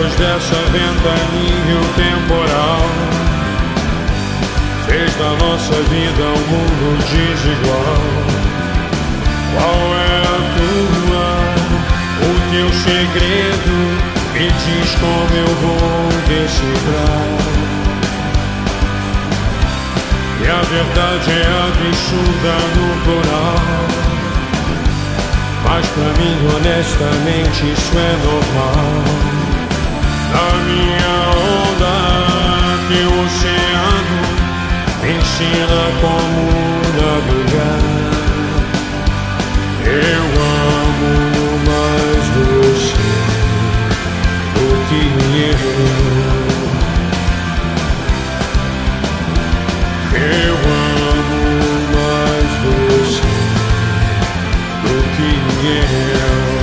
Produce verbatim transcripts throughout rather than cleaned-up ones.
Depois dessa ventania o temporal fez da nossa vida um mundo desigual. Qual é a tua, o teu segredo? Me diz como eu vou decifrar. E a verdade é absurda no plural, mas pra mim honestamente isso é normal. Na minha onda, teu oceano me ensina como navegar. Eu amo mais você do que eu. Eu amo mais você do que eu.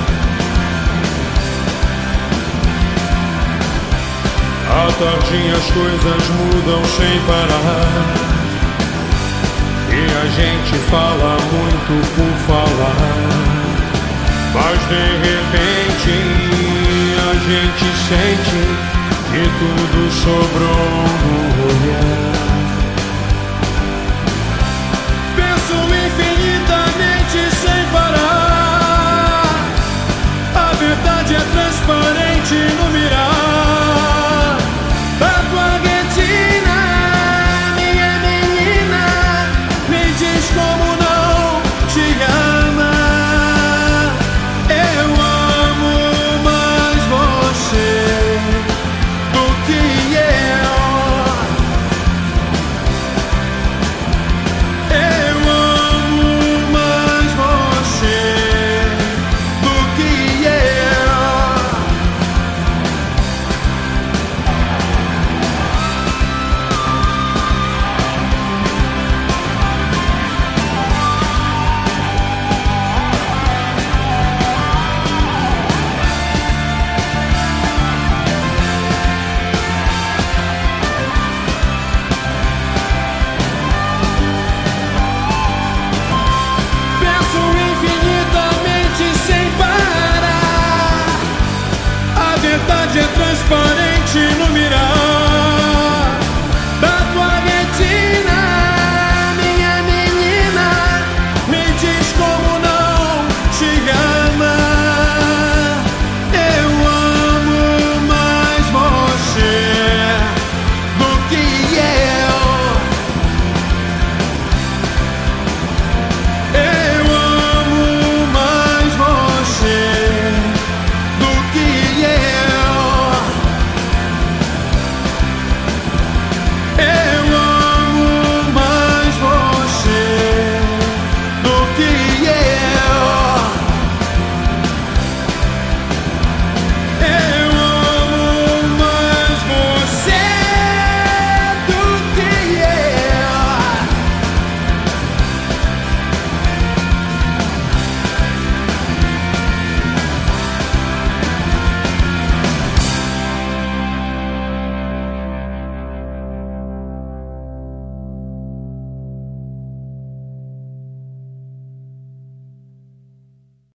À tardinha as coisas mudam sem parar, e a gente fala muito por falar, mas de repente a gente sente que tudo sobrou no olhar. Penso infinitamente sem parar, a verdade é transparente no